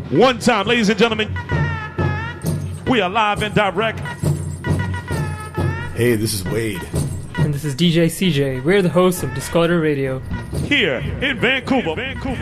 One time, ladies and gentlemen, we are live and direct. Hey, this is Wade. And this is DJ CJ. We're the hosts of Discorder Radio. Here in Vancouver.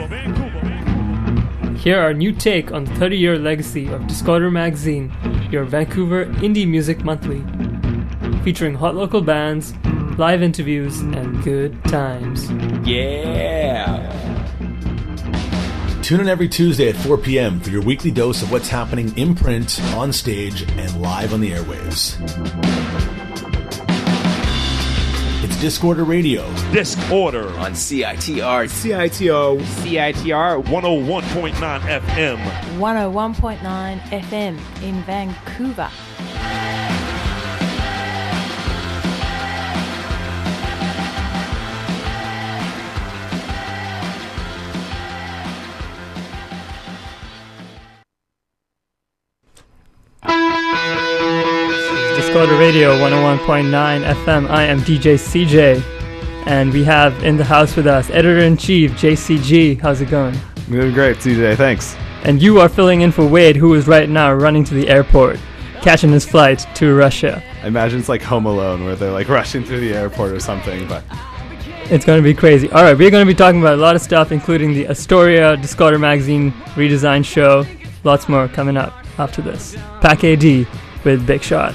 Here our new take on the 30-year legacy of Discorder Magazine, your Vancouver Indie Music Monthly. Featuring hot local bands, live interviews, and good times. Yeah! Tune in every Tuesday at 4 p.m. for your weekly dose of what's happening in print, on stage, and live on the airwaves. It's Discorder Radio. Discorder On CITR. CITO. CITR 101.9 FM. 101.9 FM in Vancouver. Discorder Radio 101.9 FM. I am DJ CJ. And we have in the house with us Editor-in-Chief JCG. How's it going? I'm doing great, CJ. Thanks. And you are filling in for Wade, who is right now running to the airport, catching his flight to Russia. I imagine it's like Home Alone, where they're like rushing through the airport or something. But It's going to be crazy. All right, we're going to be talking about a lot of stuff, including the Astoria Discorder Magazine redesign show. Lots more coming up after this. Pack AD with Big Shot.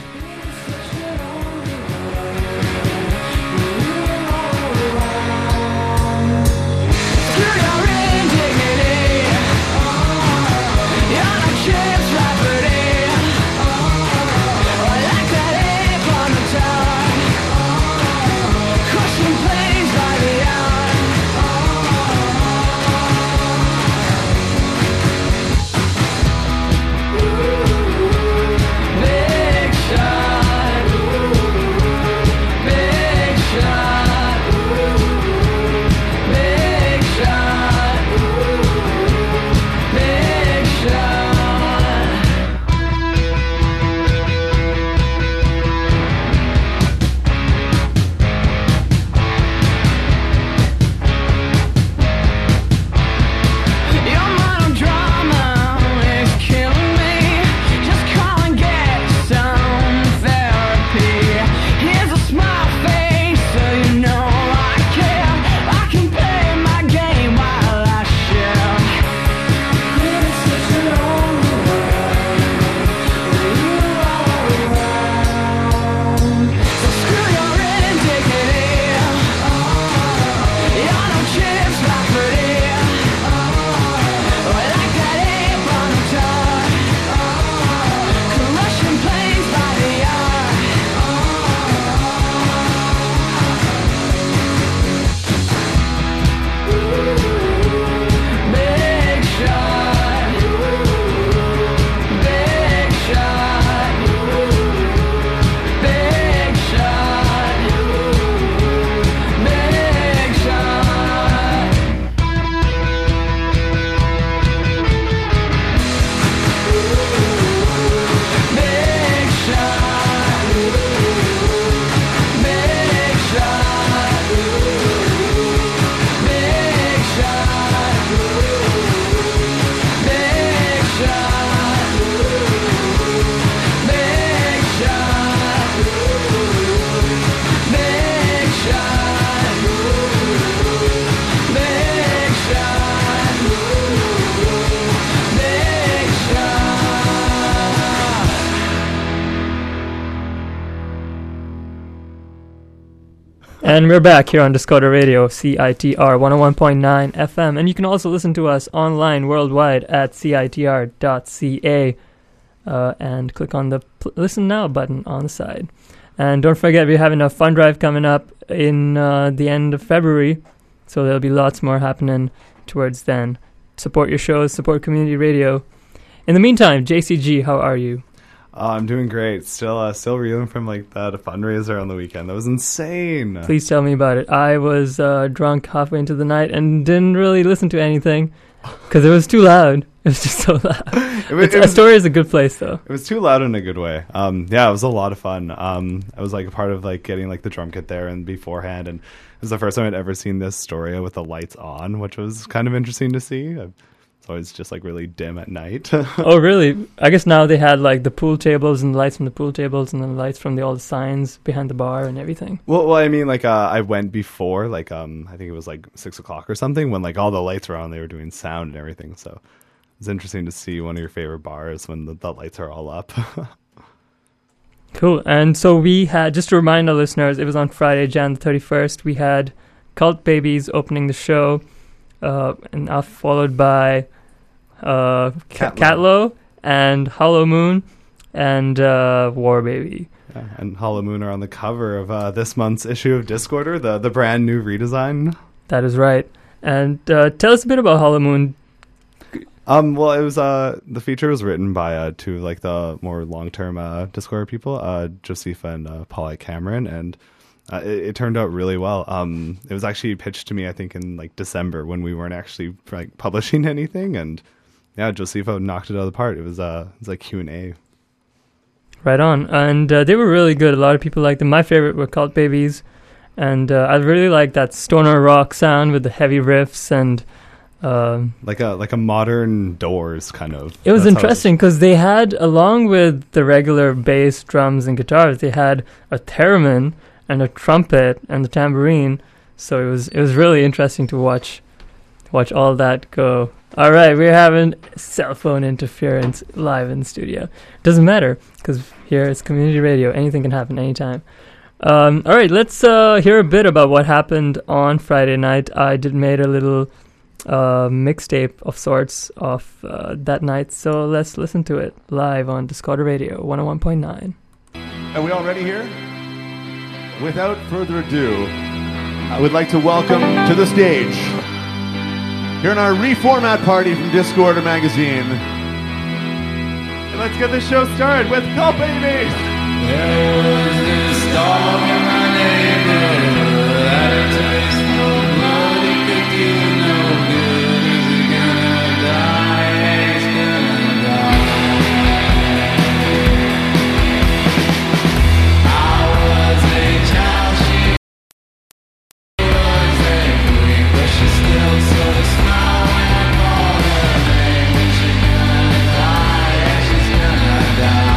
And we're back here on Discorder Radio, CITR 101.9 FM. And you can also listen to us online worldwide at CITR.ca and click on the Listen Now button on the side. And don't forget, we're having a fund drive coming up in the end of February, so there'll be lots more happening towards then. Support your shows, support community radio. In the meantime, JCG, how are you? I'm doing great. Still reeling from like that fundraiser on the weekend. That was insane. Please tell me about it. I was drunk halfway into the night and didn't really listen to anything because it was too loud. It was just so loud. Astoria is a good place, though. It was too loud in a good way. Yeah, it was a lot of fun. I was like a part of like getting like the drum kit there and beforehand, and it was the first time I'd ever seen this Astoria with the lights on, which was kind of interesting to see. It's always just like really dim at night. Oh, really? I guess now they had like the pool tables and the lights from the pool tables and then the lights from all the signs behind the bar and everything. Well, I mean, like I went before, like I think it was like 6 o'clock or something when like all the lights were on. They were doing sound and everything. So it's interesting to see one of your favorite bars when the lights are all up. Cool. And so we had, just to remind our listeners, it was on Friday, Jan the 31st. We had Cult Babies opening the show, and followed by Catlow and Hollow Moon and War Baby. Yeah, and Hollow Moon are on the cover of this month's issue of Discorder, the brand new redesign. That is right. And tell us a bit about Hollow Moon. Well, it was the feature was written by two like the more long-term Discorder people, Josepha and Paul Cameron, and it turned out really well. It was actually pitched to me, I think, in like December when we weren't actually like publishing anything, and yeah, Josepha knocked it out of the park. It was like Q&A. Right on. And they were really good. A lot of people liked them. My favorite were Cult Babies, and I really liked that stoner rock sound with the heavy riffs and like a modern Doors kind of. It was interesting because they had, along with the regular bass, drums, and guitars, they had a theremin and a trumpet and the tambourine. So it was really interesting to watch all that go. All right, we're having cell phone interference live in the studio. Doesn't matter because here it's community radio. Anything can happen anytime. All right, let's hear a bit about what happened on Friday night. I made a little mixtape of sorts of that night, so let's listen to it live on Discorder Radio 101.9. Are we all ready here? Without further ado, I would like to welcome to the stage, here in our reformat party from Discorder magazine, and let's get this show started with Cult Babies. There was this dog in my neighborhood, had a taste for blood, he could do no good. Is he gonna die? He's gonna die. I was a child, she was a queen, but she still sort of smiled when I called her name. Is she gonna die? Yeah, she's gonna die.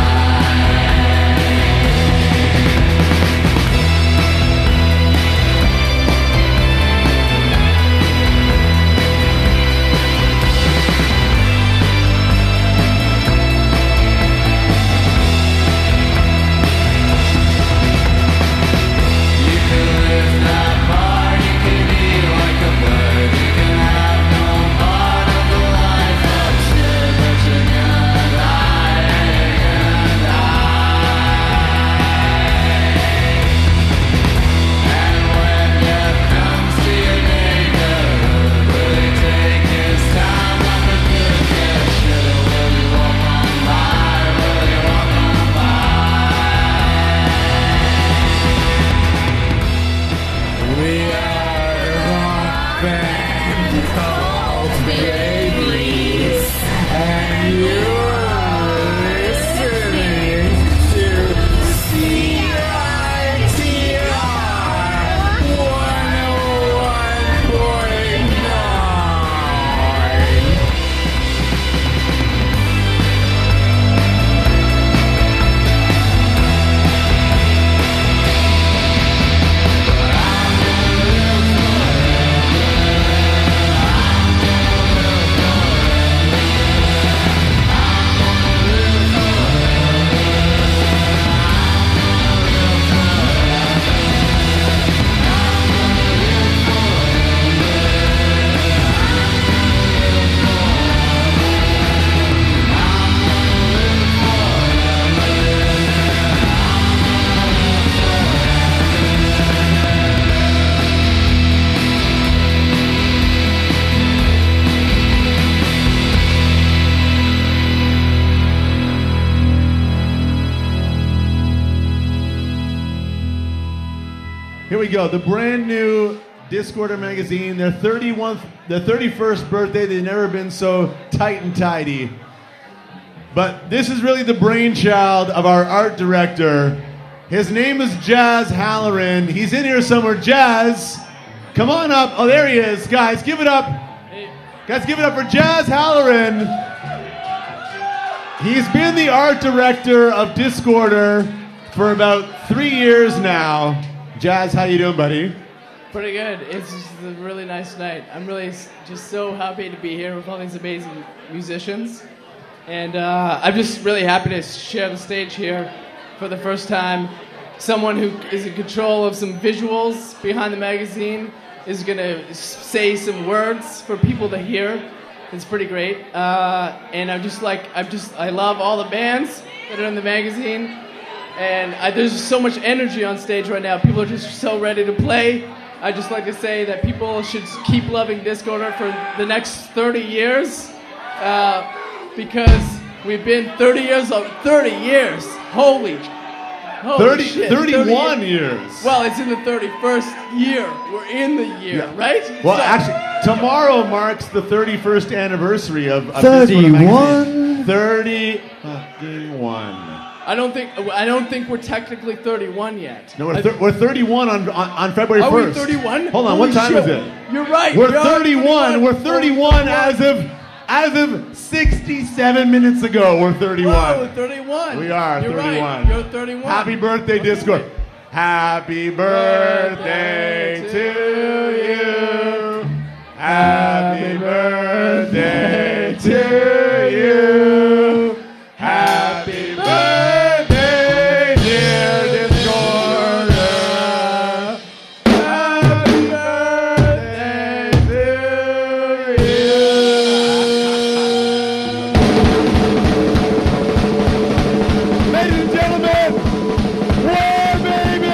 Here we go. The brand new Discorder magazine, their 31st birthday. They've never been so tight and tidy. But this is really the brainchild of our art director. His name is Jazz Halloran. He's in here somewhere. Jazz, come on up. Oh, there he is. Guys, give it up Guys, give it up for Jazz Halloran. He's been the art director of Discorder for about 3 years now. Jazz, how you doing, buddy? Pretty good. It's just a really nice night. I'm really just so happy to be here with all these amazing musicians. And I'm just really happy to share the stage here for the first time. Someone who is in control of some visuals behind the magazine is going to say some words for people to hear. It's pretty great. And I love all the bands that are in the magazine. And there's just so much energy on stage right now. People are just so ready to play. I'd just like to say that people should keep loving Discorder for the next 30 years. Because we've been 30 years. Holy 31 years. Well, it's in the 31st year. We're in the year, right? Well, actually, tomorrow marks the 31st anniversary of 31? 31. I don't think we're technically 31 yet. No, we're 31 on February 1st. Are we 31? Hold on, Holy what time shit. is it? You're right. We're 31. We're 31 as of 67 minutes ago. We're 31. Whoa, we're 31. We are You're 31. Right. You're 31. Happy birthday, Discord. Happy birthday to you. Happy birthday to you. Happy birthday, dear Discorder. Happy birthday to you. Ladies and gentlemen, War Baby!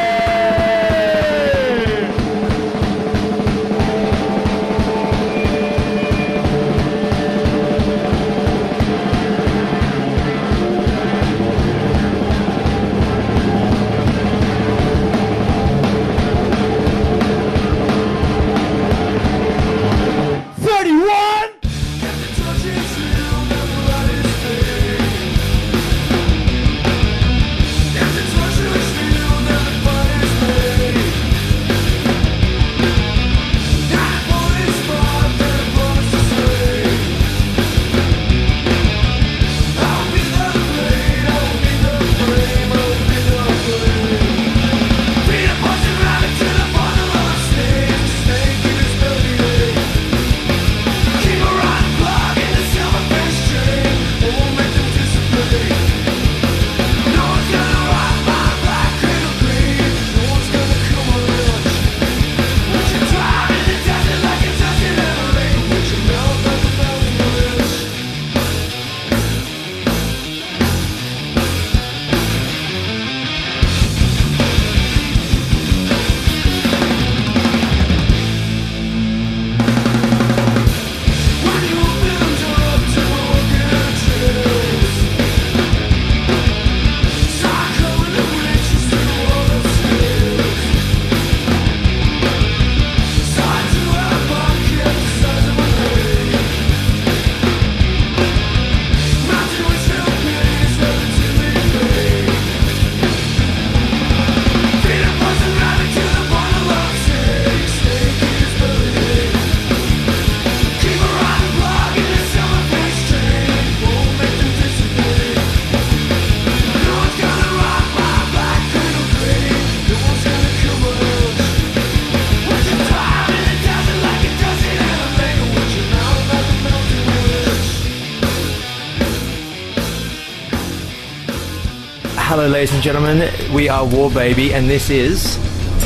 Hello, ladies and gentlemen. We are War Baby, and this is.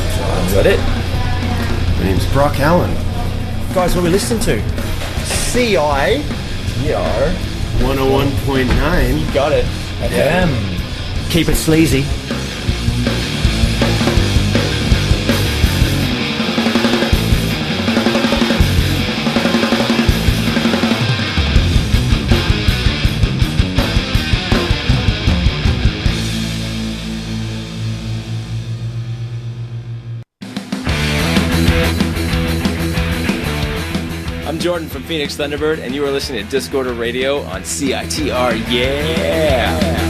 Got it? My name's Brock Allen. Guys, what are we listening to? CITR 101.9. You got it. FM. Keep it sleazy. I'm Jordan from Phoenix Thunderbird, and you are listening to Discorder Radio on CITR. Yeah!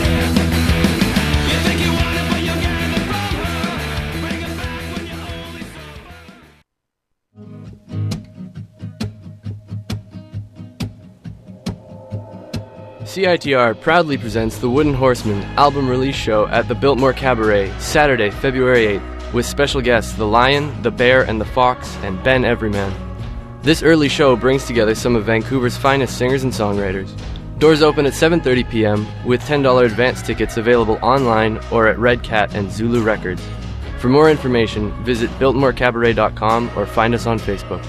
CITR proudly presents the Wooden Horseman album release show at the Biltmore Cabaret, Saturday, February 8th, with special guests The Lion, The Bear, and The Fox, and Ben Everyman. This early show brings together some of Vancouver's finest singers and songwriters. Doors open at 7:30 p.m., with $10 advance tickets available online or at Red Cat and Zulu Records. For more information, visit biltmorecabaret.com or find us on Facebook.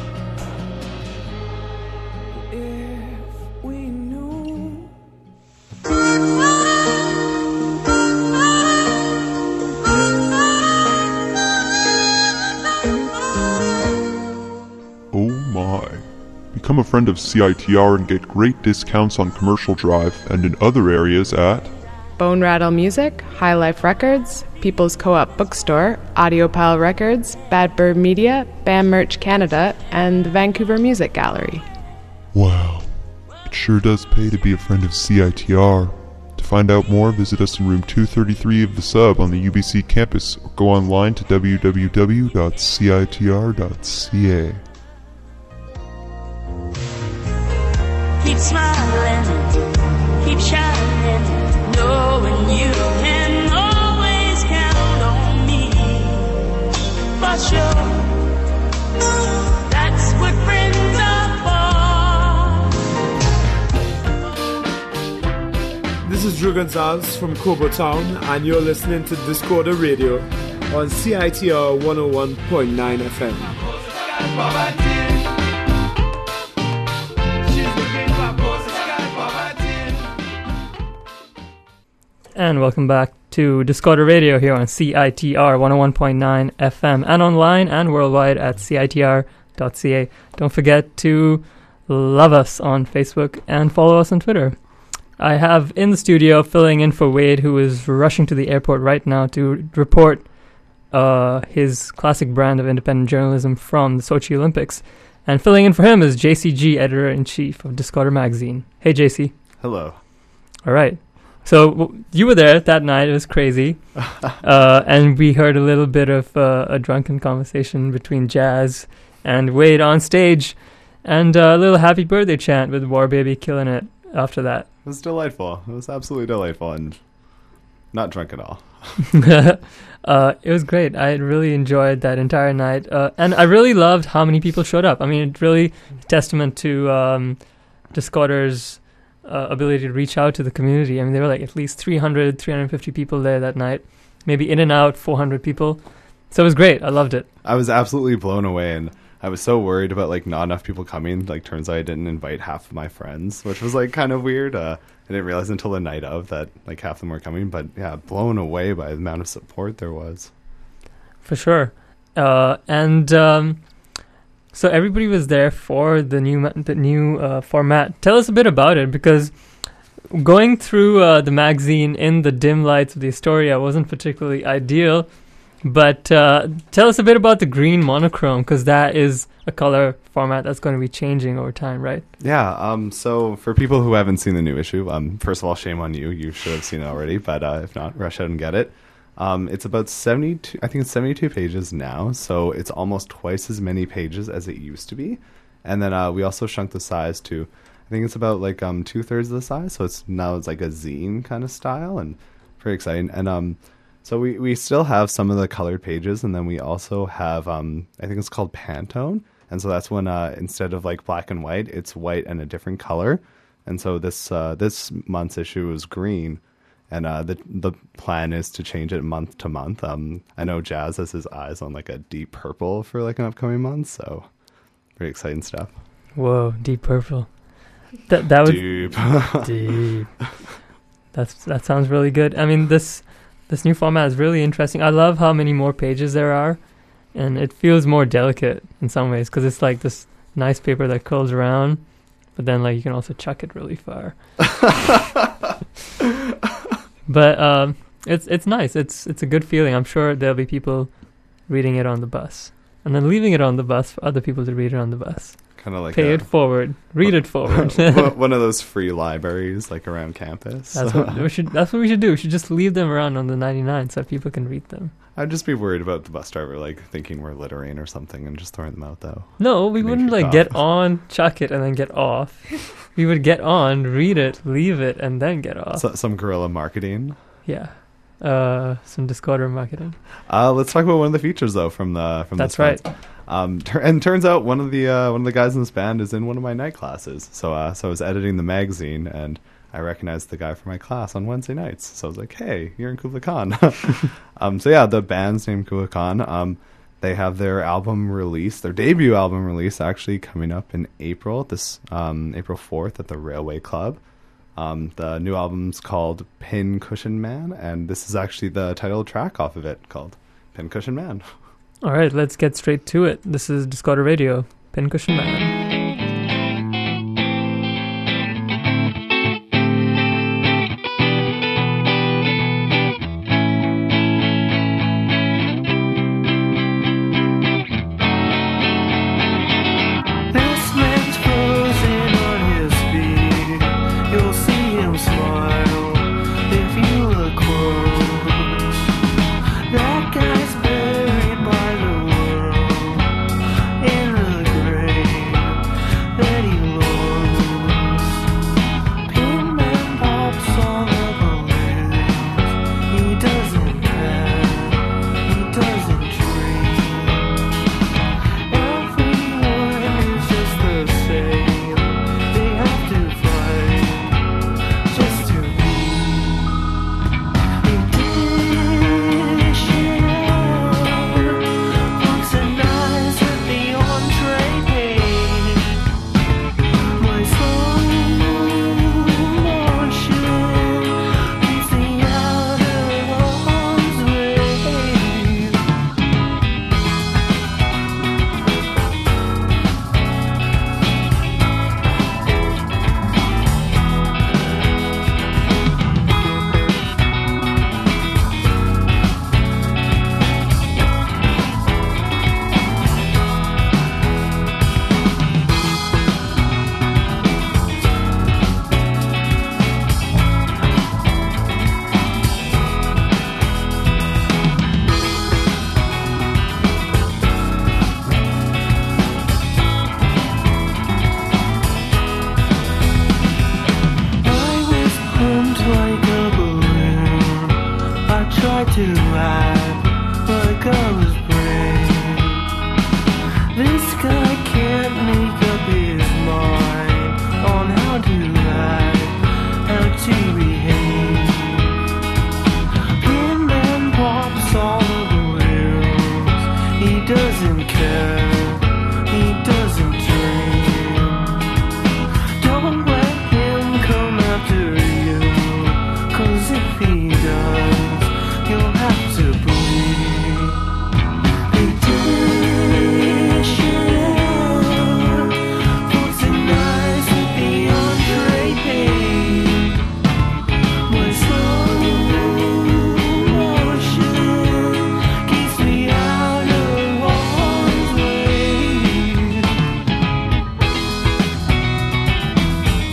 Oh my. Become a friend of CITR and get great discounts on Commercial Drive and in other areas at Bone Rattle Music, High Life Records, People's Co-op Bookstore, Audiopile Records, Bad Bird Media, BAM Merch Canada, and the Vancouver Music Gallery. Wow. It sure does pay to be a friend of CITR. To find out more, visit us in room 233 of the Sub on the UBC campus or go online to www.citr.ca. Keep smiling, keep shining, knowing you can always count on me. For sure, that's what friends are for. This is Drew Gonzalez from Cobo Town, and you're listening to Discorder Radio on CITR 101.9 FM. And welcome back to Discorder Radio here on CITR 101.9 FM and online and worldwide at CITR.ca. Don't forget to love us on Facebook and follow us on Twitter. I have in the studio filling in for Wade, who is rushing to the airport right now to report his classic brand of independent journalism from the Sochi Olympics. And filling in for him is JCG, Editor-in-Chief of Discorder Magazine. Hey, JC. Hello. All right. So you were there that night. It was crazy. And we heard a little bit of a drunken conversation between Jazz and Wade on stage, and a little happy birthday chant with War Baby killing it after that. It was delightful. It was absolutely delightful and not drunk at all. It was great. I really enjoyed that entire night. And I really loved how many people showed up. I mean, it's really a testament to Discorder's ability to reach out to the community. I mean, there were like at least 350 people there that night. Maybe in and out, 400 people. So it was great. I loved it. I was absolutely blown away, and I was so worried about like not enough people coming. Like, turns out I didn't invite half of my friends, which was like kind of weird. I didn't realize until the night of that like half of them were coming. But yeah, blown away by the amount of support there was. For sure. So everybody was there for the new format. Tell us a bit about it, because going through the magazine in the dim lights of the Astoria wasn't particularly ideal. But tell us a bit about the green monochrome, because that is a color format that's going to be changing over time, right? Yeah. So for people who haven't seen the new issue, first of all, shame on you. You should have seen it already. But if not, rush out and get it. It's about 72. I think it's 72 pages now. So it's almost twice as many pages as it used to be. And then we also shrunk the size to, I think it's about like 2/3 of the size. So it's like a zine kind of style, and pretty exciting. And so we still have some of the colored pages, and then we also have I think it's called Pantone, and so that's when instead of like black and white, it's white and a different color. And so this month's issue is green, and the plan is to change it month to month. I know Jazz has his eyes on like a deep purple for like an upcoming month, so pretty exciting stuff. Whoa, deep purple. That was deep. Deep. That sounds really good. I mean, this new format is really interesting. I love how many more pages there are, and it feels more delicate in some ways, because it's like this nice paper that curls around, but then like you can also chuck it really far. But it's nice. It's a good feeling. I'm sure there'll be people reading it on the bus, and then leaving it on the bus for other people to read it on the bus. Kind of like pay it forward, read it forward. One of those free libraries like around campus. That's what we should do. We should just leave them around on the 99 so people can read them. I'd just be worried about the bus driver like thinking we're littering or something and just throwing them out though. No, we wouldn't like get on, chuck it, and then get off. We would get on, read it, leave it, and then get off. Some guerrilla marketing. Yeah. Some Discorder marketing. Let's talk about one of the features though from That's this right. And turns out one of the guys in this band is in one of my night classes. So I was editing the magazine and I recognized the guy from my class on Wednesday nights. So I was like, "Hey, you're in Kublai Khan." So yeah, the band's named Kublai Khan. They have their album release, their debut album release, actually coming up in April. This April 4th at the Railway Club. The new album's called Pincushion Man, and this is actually the title track off of it, called Pincushion Man. All right, let's get straight to it. This is Discorder Radio, Pincushion Man. This man's frozen on his feet. You'll see him smile if you look close. That guy's buried by the world in the grave that he loves. Pin man pops all the balloons. He doesn't care. He doesn't dream. Everyone is just the same. They have to fight just to be. Books and knives at the entree page. My slow motion keeps me out of harm's way. I was pumped like a balloon. I tried to act like I was brave. This guy can't make up his mind on how to act, how to behave. Pin man pops all the balloons. He doesn't care. He doesn't dream. Don't let him come after you, 'cause if he does, you'll have to bleed. Petition, books and knives at the entree page. My slow motion keeps me out of harm's way.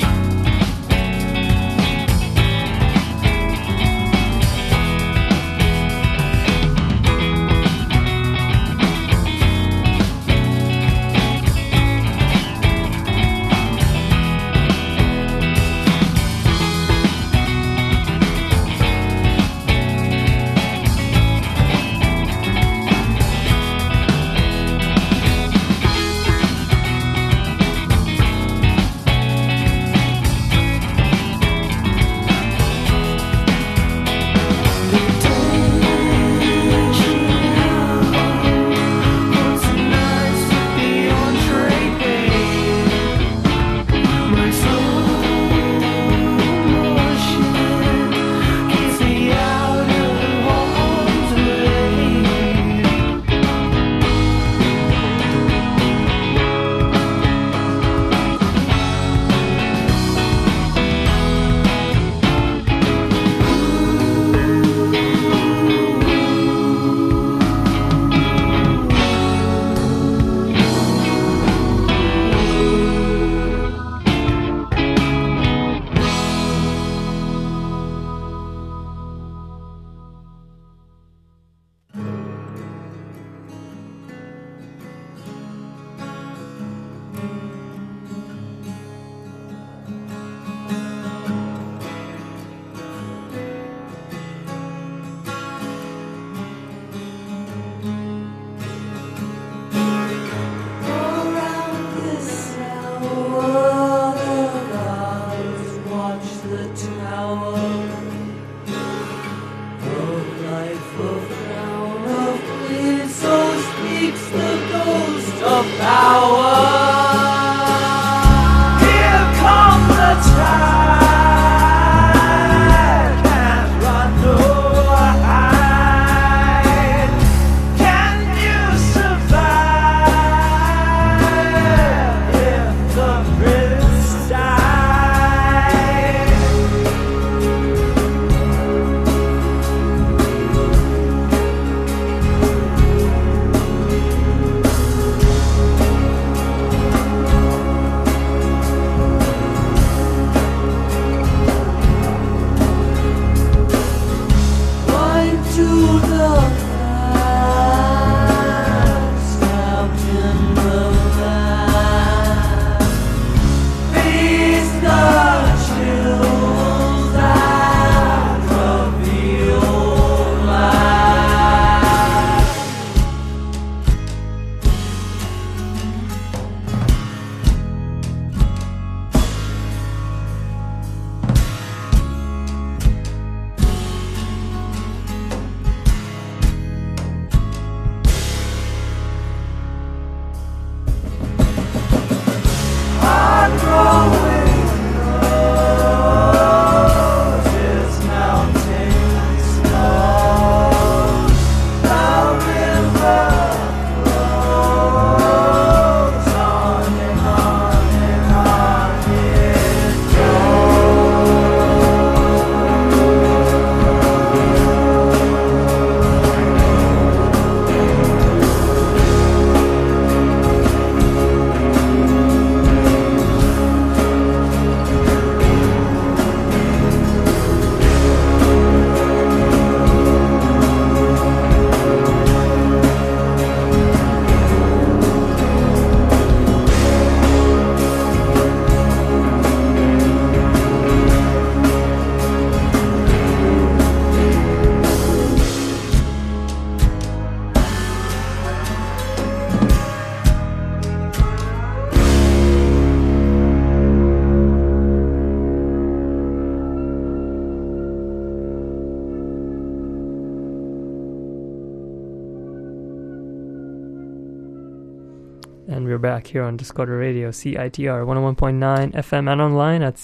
back here on Discorder Radio, CITR 101.9 FM and online at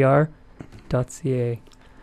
CITR.ca.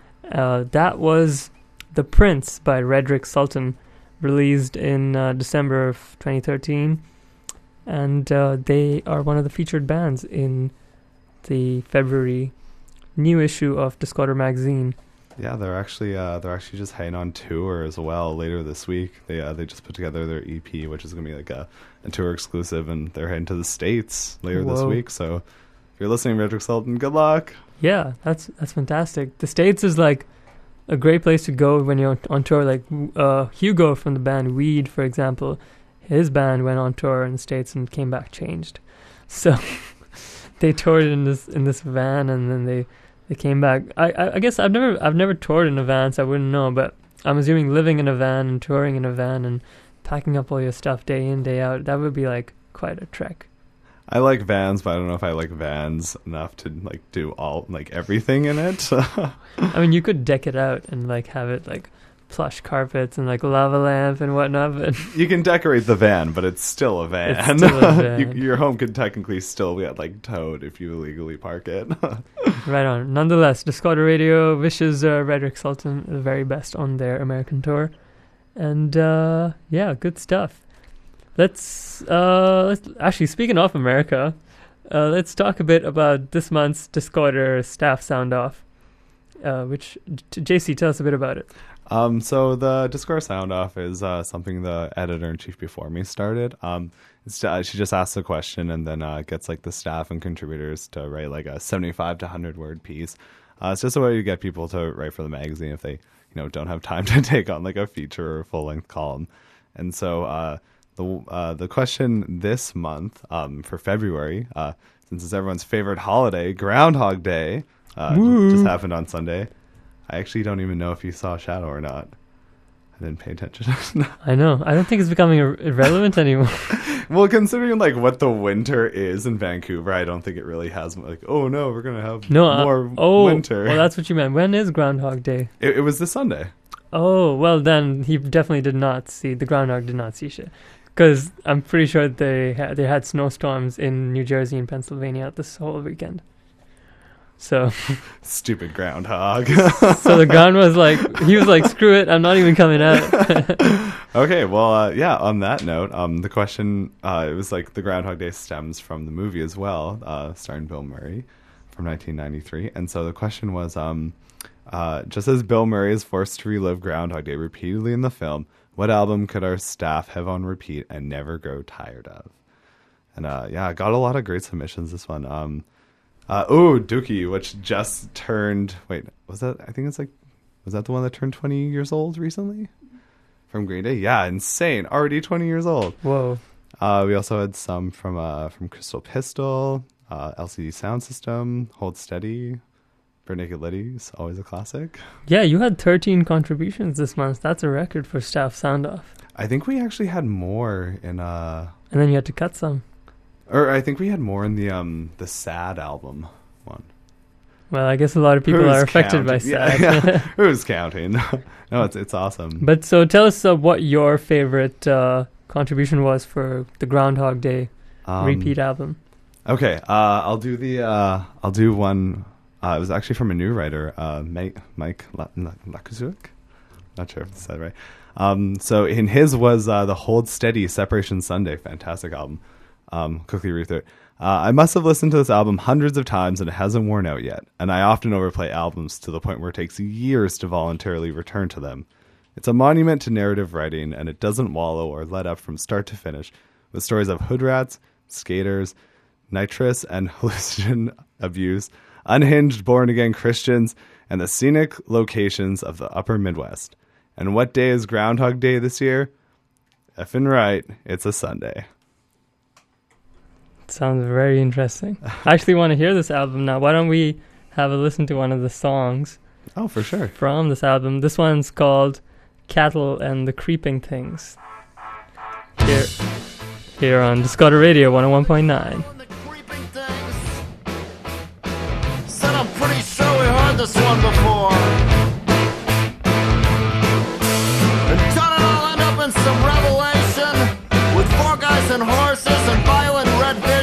That was The Prince by Redrick Sultan, released in December of 2013. And they are one of the featured bands in the February new issue of Discorder magazine. Yeah, they're actually just heading on tour as well later this week. They just put together their EP, which is going to be like a tour exclusive, and they're heading to the States later this week. So if you're listening, Redrick Sultan, good luck. Yeah, that's fantastic. The States is like a great place to go when you're on tour. Like Hugo from the band Weed, for example, his band went on tour in the States and came back changed. So they toured in this van, and then they came back. I guess I've never toured in a van, so I wouldn't know, but I'm assuming living in a van and touring in a van and packing up all your stuff day in, day out, that would be like quite a trek. I like vans, but I don't know if I like vans enough to like do all like everything in it. I mean, you could deck it out and like have it like plush carpets and like lava lamp and whatnot, but you can decorate the van, but it's still a van. It's still a van. Your home could technically still get like towed if you illegally park it. Right on. Nonetheless, Discorder Radio wishes Redrick Sultan the very best on their American tour, and yeah, good stuff. Let's actually, speaking of America, let's talk a bit about this month's Discorder staff sound off, which JC, tell us a bit about it. So the Discord sound off is something the editor-in-chief before me started. She just asks a question and then gets like the staff and contributors to write like a 75 to 100 word piece. It's just a way to get people to write for the magazine if they don't have time to take on like a feature or a full-length column. And so the question this month for February, since it's everyone's favorite holiday, Groundhog Day, just happened on Sunday. I actually don't even know if you saw Shadow or not. I didn't pay attention. I know. I don't think it's becoming irrelevant anymore. Well, considering like what the winter is in Vancouver, I don't think it really has like, oh no, we're going to have more winter. Well, that's what you meant. When is Groundhog Day? It was this Sunday. Oh, well then he definitely did not see, the groundhog did not see shit. Because I'm pretty sure they had snowstorms in New Jersey and Pennsylvania this whole weekend. So stupid groundhog. So the ground was like, he was like, screw it, I'm not even coming out. Okay, well, yeah, on that note, the question, it was like the Groundhog Day stems from the movie as well, starring Bill Murray from 1993. And so the question was, just as Bill Murray is forced to relive Groundhog Day repeatedly in the film, what album could our staff have on repeat and never grow tired of? And yeah, I got a lot of great submissions this one. Dookie, which just turned, was that the one that turned 20 years old recently? From Green Day? Yeah, insane. Already 20 years old. Whoa. We also had some from Crystal Pistol, LCD Sound System, Hold Steady, Bare Naked Ladies, always a classic. Yeah, you had 13 contributions this month. That's a record for staff sound off. I think we actually had more in And then you had to cut some. Or I think we had more in the Sad album one. Well, I guess a lot of people are affected by Sad. Yeah. Who's counting? No, it's awesome. But so tell us what your favorite contribution was for the Groundhog Day repeat album. Okay, I'll do one. It was actually from a new writer, Mike Lakuzuk. Not sure if I said it right. So in his was the Hold Steady Separation Sunday, fantastic album. Quickly read through it. I must have listened to this album hundreds of times and it hasn't worn out yet, and I often overplay albums to the point where it takes years to voluntarily return to them. It's a monument to narrative writing, and it doesn't wallow or let up from start to finish, with stories of hood rats, skaters, nitrous and hallucinogen abuse, unhinged born-again Christians, and the scenic locations of the upper Midwest. And what day is Groundhog Day this year? Effing right, it's a Sunday. Sounds very interesting. I actually want to hear this album now. Why don't we have a listen to one of the songs? Oh, for sure. From this album. This one's called Cattle and the Creeping Things. Here on Discorder Radio 101.9. Said I'm pretty sure we heard this one before. And don't it all end up in some revelation with four guys and horses and violent red vision?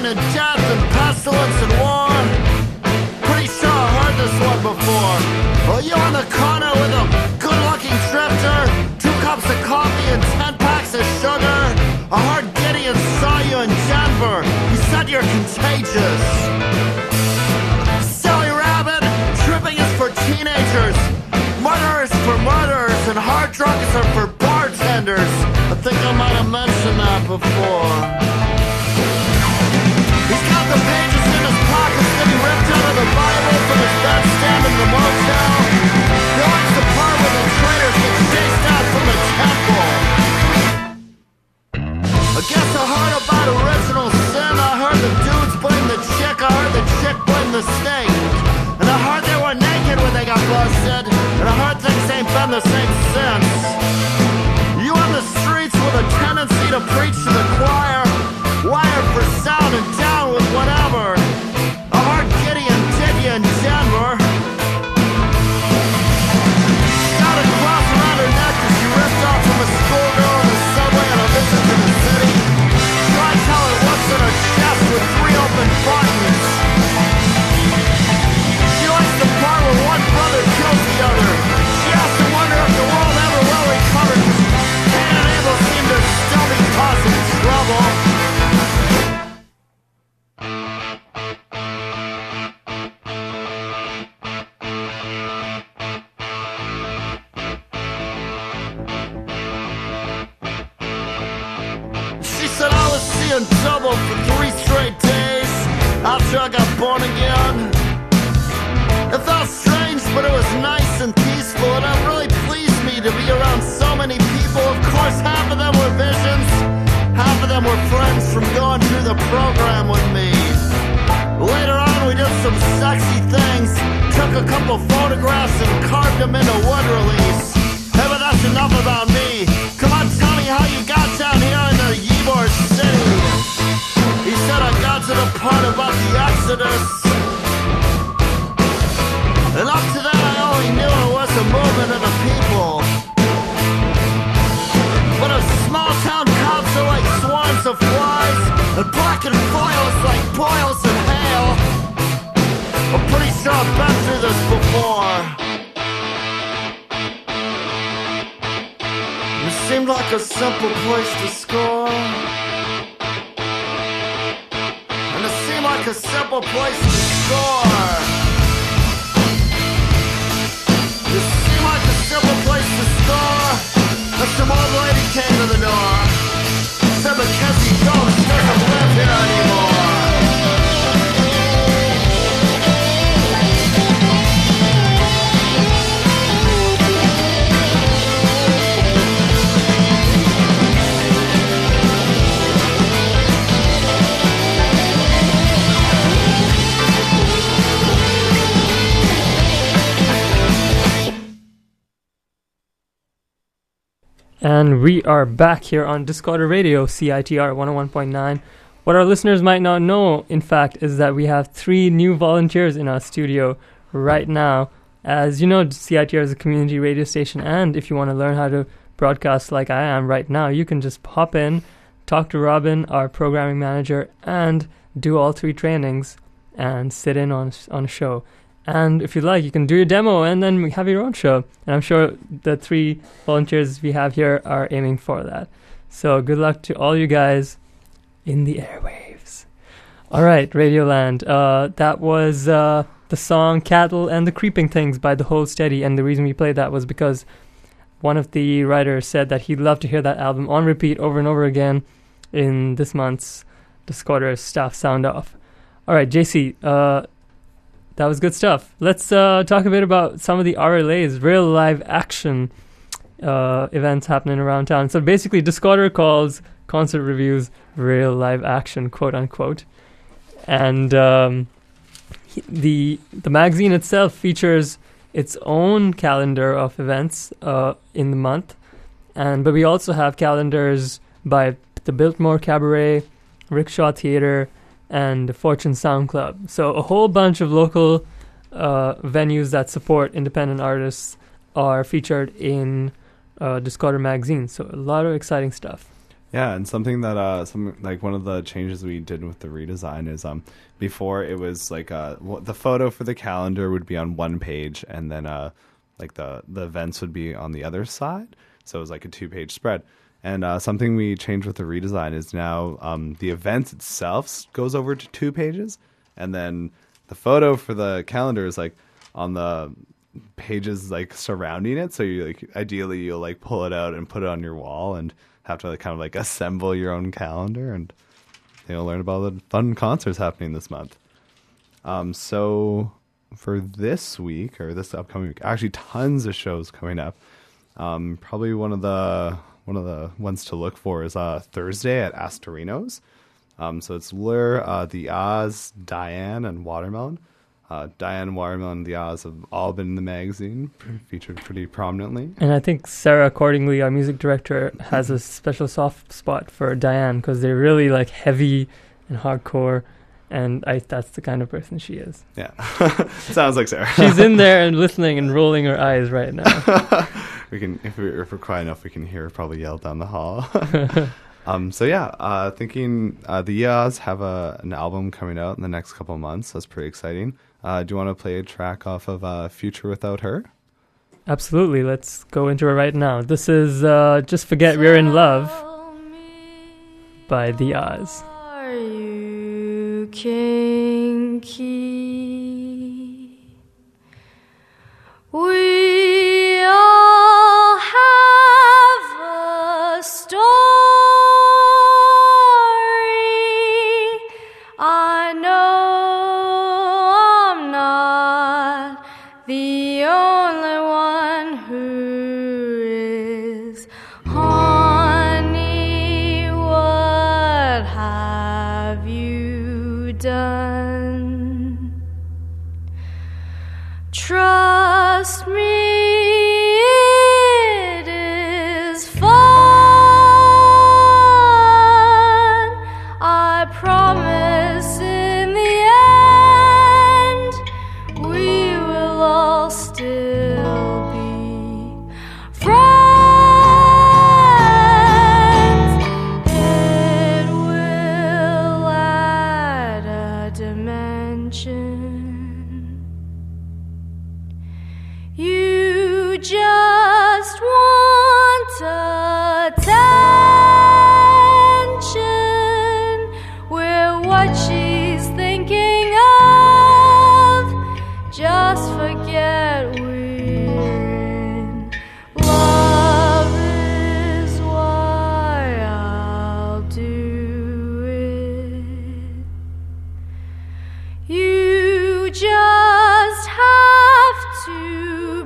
and death and pestilence and war. Pretty sure I heard this one before. Well, you on the corner with a good-looking drifter, 2 cups of coffee and 10 packs of sugar. I heard Gideon saw you in Denver. He said you're contagious. Silly rabbit, tripping is for teenagers. Murderers for murderers and hard drugs are for bartenders. I think I might have mentioned that before. He's got the pages in his pockets that he ripped out of the Bible from his bedstand in the motel. He likes the part where the traitors get chased out from the temple. I guess I heard about original sin. I heard the dudes blame the chick. I heard the chick blame the snake. And I heard they were naked when they got busted. And I heard things ain't been the same since. You on the streets with a tendency to preach to the choir, wired for sound and down with whatever. I heard Gideon did you in Denver. Got a cross around her neck as she ripped off from a schoolgirl in the subway on a visit to the city. Try to tell her what's in her chest with 3 open buttons. She likes the part where one brother kills the other. She has to wonder if the world ever will recover. Cain and Abel seem to still be causing trouble. She said I was seeing double for 3 straight days after I got born again. It felt strange, but it was nice and peaceful, and it really pleased me to be around so many people. Of course, half of them were visions, half of them were friends from going through the program with me. Later on, we did some sexy things, took a couple photographs and carved them into wood release. Hey, but that's enough about me. Come on, tell me how you got down here in the Ybor City. He said I got to the part about the Exodus. And up to that I only knew it was a movement of the people. But if small town cops are like swarms of flies, and black and foil is like boils and hail, I'm pretty sure I've been through this before. It seemed like a simple place to score. And it seemed like a simple place to score. It seemed like a simple place to score. And some old lady came to the door. Said Mackenzie Ghost doesn't live here anymore. And we are back here on Discorder Radio, CITR 101.9. What our listeners might not know, in fact, is that we have 3 new volunteers in our studio right now. As you know, CITR is a community radio station, and if you want to learn how to broadcast like I am right now, you can just pop in, talk to Robin, our programming manager, and do all 3 trainings and sit in on a show. And if you like, you can do your demo and then have your own show. And I'm sure the 3 volunteers we have here are aiming for that. So good luck to all you guys in the airwaves. All right, Radioland. That was the song Cattle and the Creeping Things by The Hold Steady. And the reason we played that was because one of the writers said that he'd love to hear that album on repeat over and over again in this month's Discorder Staff Sound Off. All right, JC, that was good stuff. Let's talk a bit about some of the RLAs, real live action events happening around town. So basically, Discorder calls concert reviews real live action, quote unquote. And the magazine itself features its own calendar of events in the month, but we also have calendars by the Biltmore Cabaret, Rickshaw Theatre, and the Fortune Sound Club. So a whole bunch of local venues that support independent artists are featured in Discorder magazine. So a lot of exciting stuff. Yeah, and something that one of the changes we did with the redesign is before it was like the photo for the calendar would be on one page, and then like the events would be on the other side. So it was like a 2-page spread. And something we changed with the redesign is now the event itself goes over to 2 pages, and then the photo for the calendar is like on the pages like surrounding it. So you like ideally you'll like pull it out and put it on your wall and have to like kind of like assemble your own calendar, and you'll learn about the fun concerts happening this month. So for this week or this upcoming week, actually tons of shows coming up. Probably one of the ones to look for is Thursday at Astorinos. So it's Lure, The Oz, Diane, and Watermelon. Diane, Watermelon, and The Oz have all been in the magazine, featured pretty prominently. And I think Sarah, accordingly, our music director, has a special soft spot for Diane because they're really like heavy and hardcore, and that's the kind of person she is. Yeah, sounds like Sarah. She's in there and listening and rolling her eyes right now. We can, if we're quiet enough, we can hear her probably yell down the hall. So yeah, thinking the Yaz have an album coming out in the next couple of months. That's pretty exciting. Do you want to play a track off of Future Without Her? Absolutely. Let's go into it right now. This is Just Forget We're in Love by The Oz. Are you kinky? We all have a story. I know I'm not the only one who is. Honey, what have you done? Trust me, it is fun. I promise in the end we will all still be friends. It will add a dimension. You just want attention. We're what she's thinking of. Just forget we're in love is why I'll do it. You just have to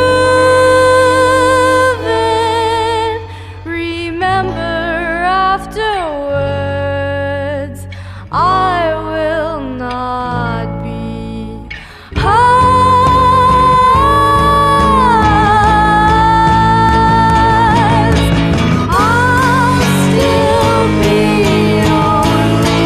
prove it. Remember afterwards, I will not be hers. I'll still be only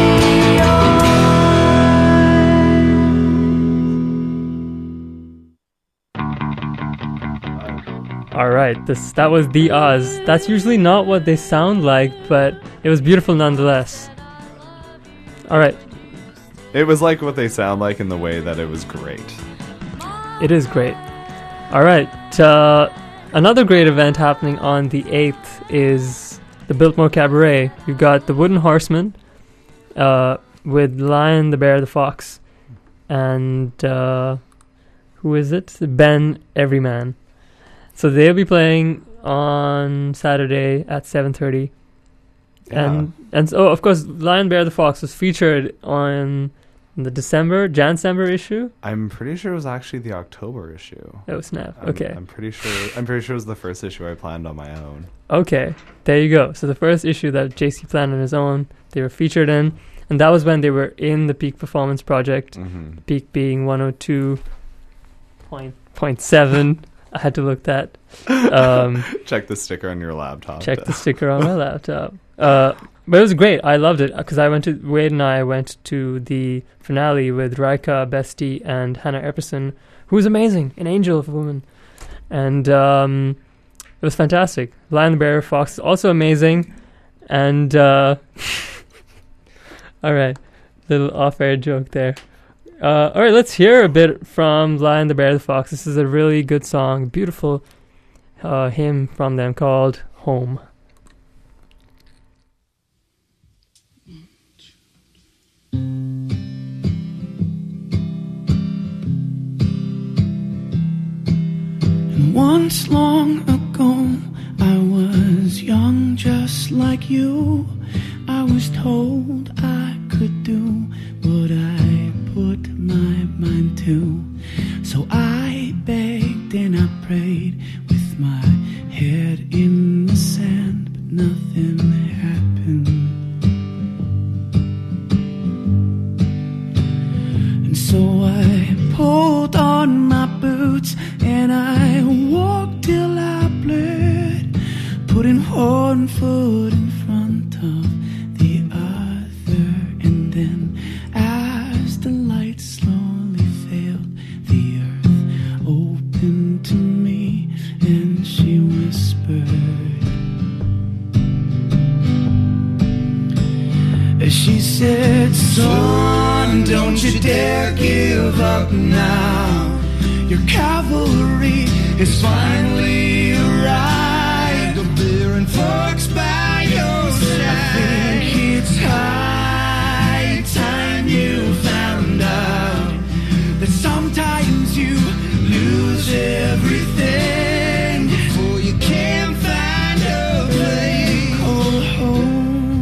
All right, that was The Oz. That's usually not what they sound like, but it was beautiful nonetheless. All right. It was like what they sound like in the way that it was great. It is great. All right. Another great event happening on the 8th is the Biltmore Cabaret. You've got the Wooden Horsemen with Lion, the Bear, the Fox, and who is it? Ben Everyman. So they'll be playing on Saturday at 7:30. Yeah. And so, of course, Lion, Bear, the Fox was featured on the Jan-December issue. I'm pretty sure it was actually the October issue. Oh, snap. Okay. I'm pretty sure it was the first issue I planned on my own. Okay, there you go. So the first issue that JC planned on his own, they were featured in, and that was when they were in the Peak Performance Project. Mm-hmm. Peak being 102.7. I had to look that. Check the sticker on your laptop. Check the sticker on my laptop. But it was great. I loved it because Wade and I went to the finale with Raika Besti and Hannah Epperson, who was amazing, an angel of a woman. And it was fantastic. Lion, the Bear, Fox is also amazing. And, all right, little off-air joke there. All right, let's hear a bit from Lion, the Bear, the Fox. This is a really good song, beautiful hymn from them called Home. Once long ago, I was young just like you. I was told I could do what I put my mind to. So I begged and I prayed with my head in the sand, but nothing happened. And so I pulled on my boots and I walked till I bled, putting one foot in front of the other. And then as the light slowly failed, the earth opened to me and she whispered. She said, son, don't you dare give up now. Your cavalry is finally arrived. The beer and forks by your side. I think it's high time you found out that sometimes you lose everything before you can find a place called home.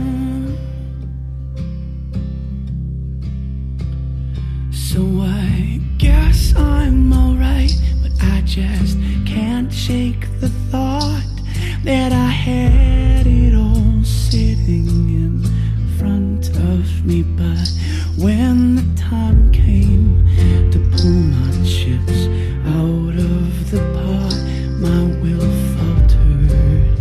So I guess I'm alright, but I just can't shake the thought that I had it all sitting in front of me. But when the time came to pull my chips out of the pot, my will faltered.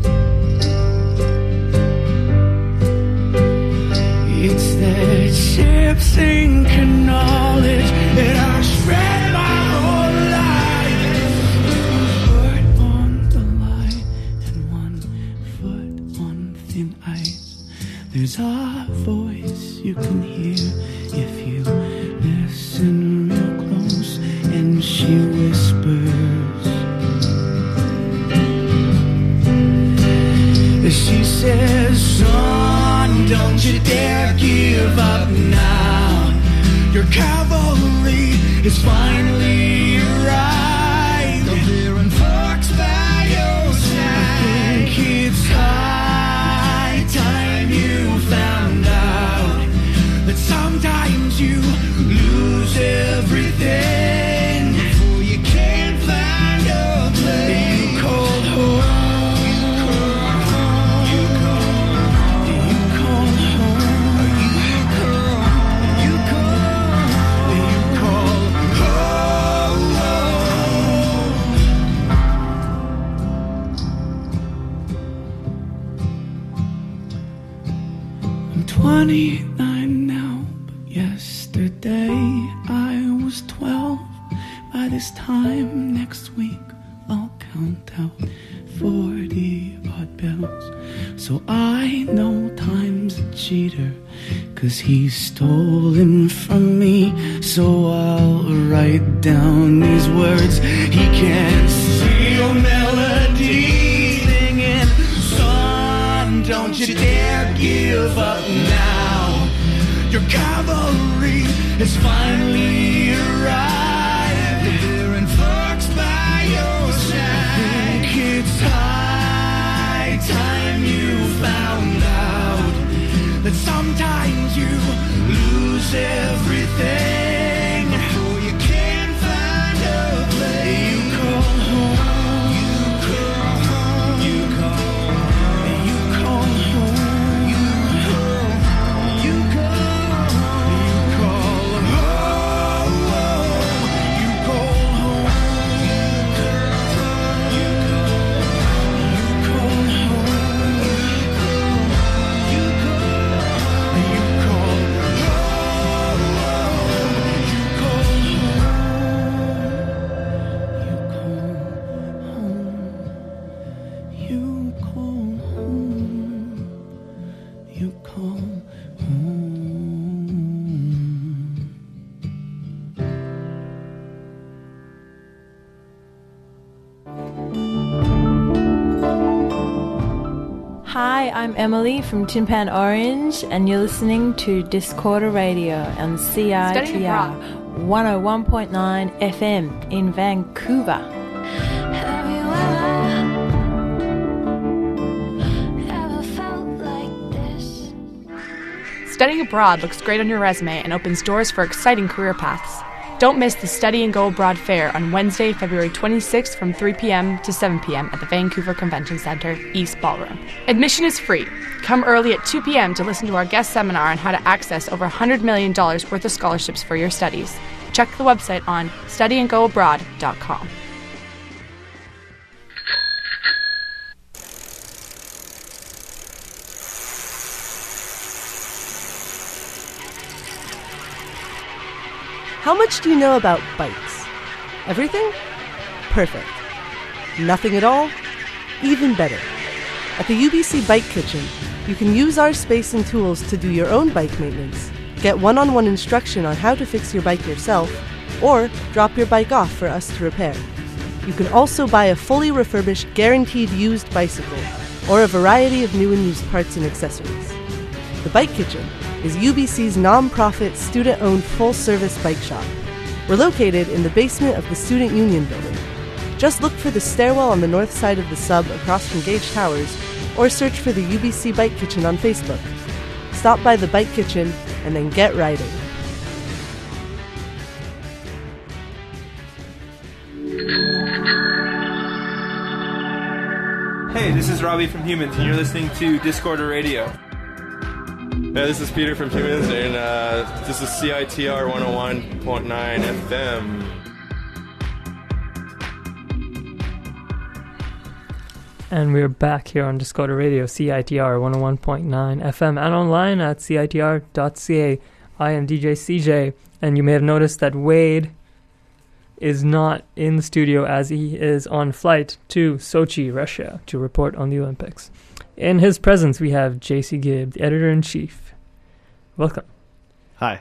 It's that ship sinking knowledge that I spread my whole life. One foot on the line and 1 foot on thin ice. There's a voice you can hear if you listen real close, and she whispers. She says, son, don't you dare give up now. Your cavalry is finally arrived. The beer and forks by your side. I think it's high time you found out that sometimes you lose everything before you can find a place you call home. I'm 29 now, but yesterday I was 12. By this time next week I'll count out 40 odd bells. So I know time's a cheater, 'cause he's stolen from me. So I'll write down these words. He can't steal melody, singing, son, don't you dare give up now. Your cavalry is finally arrived. Beer and forks by your side. I think it's high time you found out that sometimes you lose everything before you can find a place you call home. You call home. You call home. You call home. You call home. You call home. Hi, I'm Emily from Tin Pan Orange, and you're listening to Discorder Radio on CITR 101.9 FM in Vancouver. Studying abroad looks great on your resume and opens doors for exciting career paths. Don't miss the Study and Go Abroad Fair on Wednesday, February 26th from 3 p.m. to 7 p.m. at the Vancouver Convention Centre, East Ballroom. Admission is free. Come early at 2 p.m. to listen to our guest seminar on how to access over $100 million worth of scholarships for your studies. Check the website on studyandgoabroad.com. How much do you know about bikes? Everything? Perfect. Nothing at all? Even better. At the UBC Bike Kitchen, you can use our space and tools to do your own bike maintenance, get one-on-one instruction on how to fix your bike yourself, or drop your bike off for us to repair. You can also buy a fully refurbished, guaranteed used bicycle, or a variety of new and used parts and accessories. The Bike Kitchen is UBC's non-profit, student-owned, full-service bike shop. We're located in the basement of the Student Union building. Just look for the stairwell on the north side of the sub across from Gage Towers, or search for the UBC Bike Kitchen on Facebook. Stop by the Bike Kitchen and then get riding. Hey, this is Robbie from Humans, and you're listening to Discorder Radio. Yeah, this is Peter from Humans, and this is CITR 101.9 FM. And we're back here on Discorder Radio, CITR 101.9 FM, and online at CITR.ca. I am DJ CJ, and you may have noticed that Wade is not in the studio as he is on flight to Sochi, Russia, to report on the Olympics. In his presence, we have JC Gibb, the editor-in-chief. Welcome. Hi.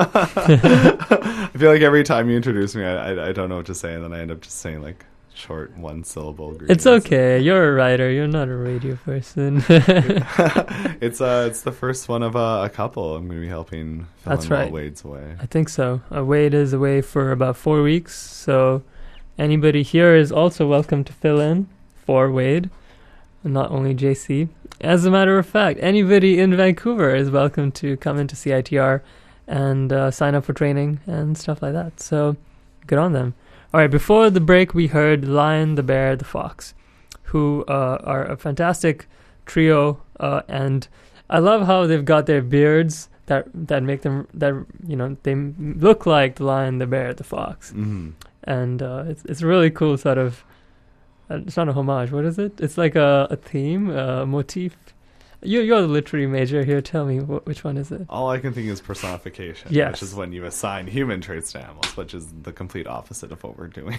I feel like every time you introduce me, I don't know what to say, and then I end up just saying, like, short one-syllable greetings. It's okay. You're a writer. You're not a radio person. It's the first one of a couple. I'm going to be helping fill That's in while right. Wade's away. I think so. Wade is away for about 4 weeks, so anybody here is also welcome to fill in for Wade, not only JC. As a matter of fact, anybody in Vancouver is welcome to come into CITR and sign up for training and stuff like that. So good on them. All right, before the break, we heard Lion, the Bear, the Fox, who are a fantastic trio, and I love how they've got their beards that make them, that, you know, they look like the Lion, the Bear, the Fox. Mm-hmm. And it's a really cool sort of, it's not a homage, what is it? It's like a theme, a motif. You're the literary major here. Tell me, which one is it? All I can think is personification, yes. Which is when you assign human traits to animals, which is the complete opposite of what we're doing.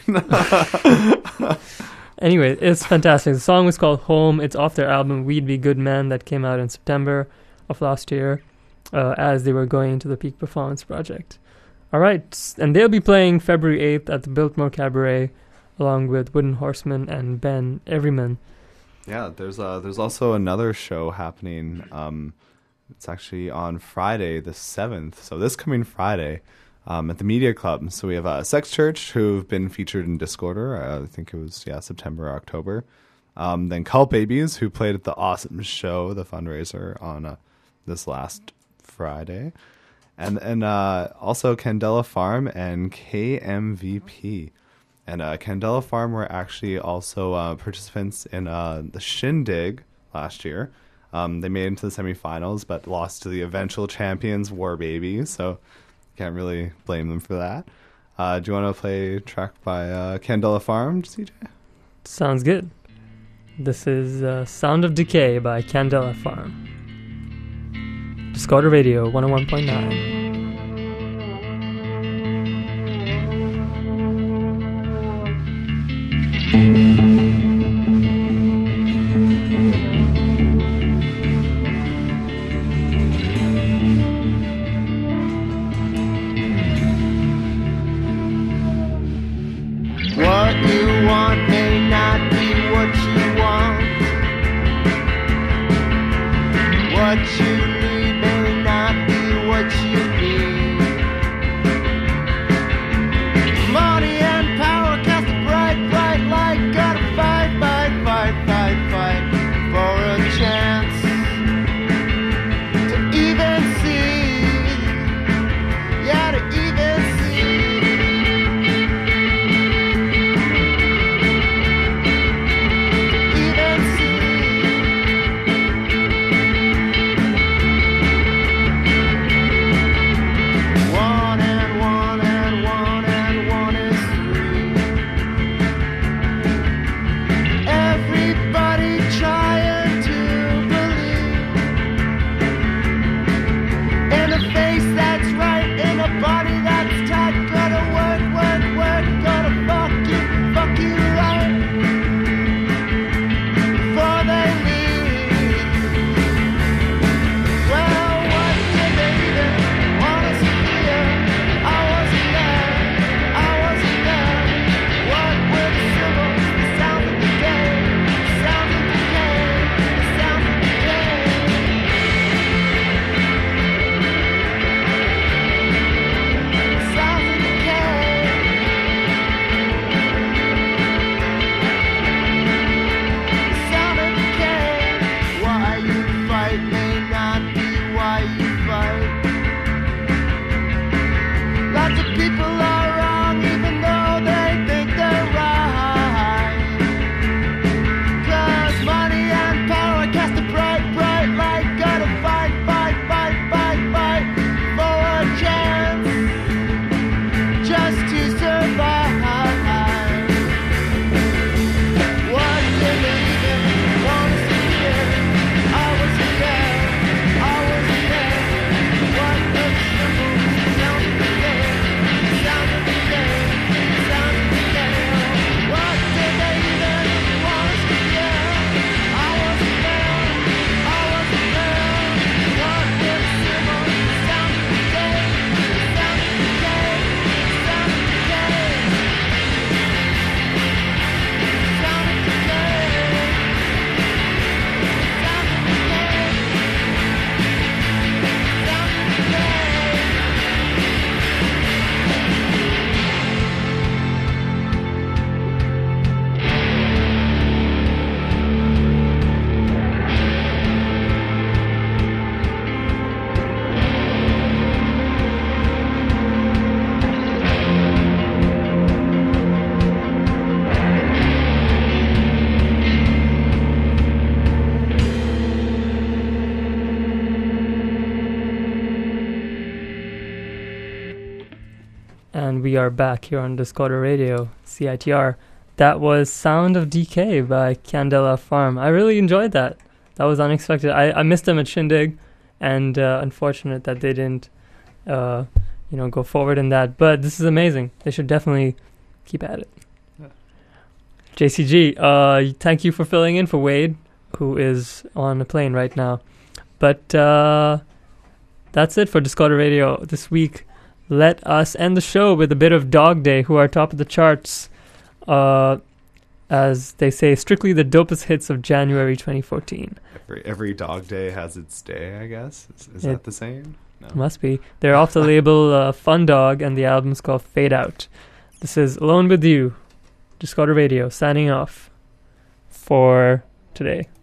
Anyway, it's fantastic. The song was called Home. It's off their album We'd Be Good Men that came out in September of last year as they were going into the Peak Performance Project. All right, and they'll be playing February 8th at the Biltmore Cabaret along with Wooden Horseman and Ben Everyman. Yeah, there's also another show happening. It's actually on Friday the 7th, so this coming Friday, at the Media Club. So we have Sex Church, who've been featured in Discorder. I think it was September or October. Then Cult Babies, who played at the Awesome Show, the fundraiser, on this last Friday, and also Candela Farm and KMVP. And Candela Farm were actually also participants in the Shindig last year. They made it into the semifinals, but lost to the eventual champions, War Baby. So can't really blame them for that. Do you want to play a track by Candela Farm, CJ? Sounds good. This is Sound of Decay by Candela Farm. Discorder Radio 101.9. What you want may not be what you want. And we are back here on Discorder Radio, CITR. That was Sound of Decay by Candela Farm. I really enjoyed that. That was unexpected. I missed them at Shindig, and unfortunate that they didn't, go forward in that. But this is amazing. They should definitely keep at it. Yeah. JCG, thank you for filling in for Wade, who is on a plane right now. But that's it for Discorder Radio this week. Let us end the show with a bit of Dog Day, who are top of the charts. As they say, strictly the dopest hits of January 2014. Every Dog Day has its day, I guess. Is that the same? No. Must be. They're off the label Fun Dog, and the album's called Fade Out. This is Alone With You, Discorder Radio, signing off for today.